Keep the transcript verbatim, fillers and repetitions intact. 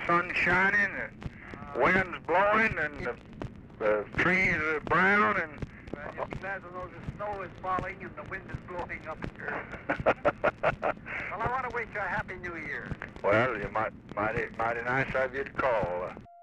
sun's shining, the wind's blowing, and the, the trees are brown, and... Well, just glad to know the snow is falling and the wind is blowing up here. Well, I want to wish you a happy new year. Well, you might, mighty, mighty nice of you to call.